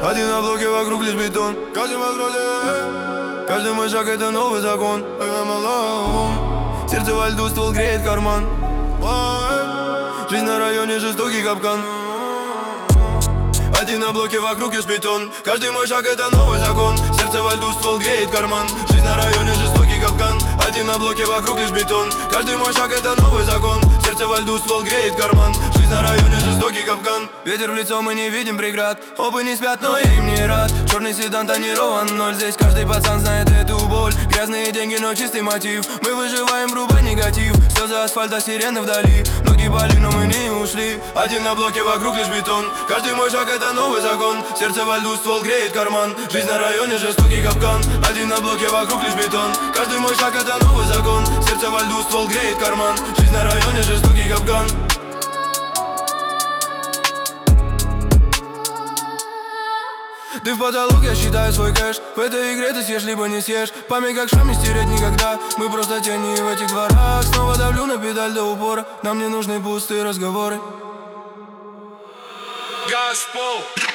Один на блоке, вокруг лишь бетон. Каждый мой каждый мой шаг это новый закон. Сердце во льду, ствол греет карман. Жизнь на районе, жестокий капкан. Один на блоке, вокруг лишь бетон. Каждый мой шаг это новый закон. Сердце во льду, ствол греет карман. Жизнь на районе, жестокий капкан. Один на блоке, вокруг лишь бетон. Каждый мой шаг это новый закон. Сердце во льду, ствол греет карман. Жизнь на районе, жестокий капкан. Ветер в лицо, мы не видим преград. Оба не спят, но я им не рад. Черный седан тонирован ноль. Здесь каждый пацан знает эту боль. Грязные деньги, но чистый мотив. Мы выживаем, врубай негатив. Слезы асфальта, сирены вдали. Ноги болит, но мы не ушли. Один на блоке, вокруг лишь бетон. Каждый мой шаг это новый закон. Сердце во льду, ствол греет карман. Жизнь на районе, жестокий капкан. Один на блоке, вокруг лишь бетон. Каждый мой шаг это новый закон. Сердце во льду, ствол греет карман. Жизнь на районе, жестокий капкан. Ты в потолок, я считаю свой кэш. В этой игре ты съешь, либо не съешь. Память как шрам, не стереть никогда. Мы просто тени в этих дворах. Снова давлю на педаль до упора. Нам не нужны пустые разговоры. Gaspol.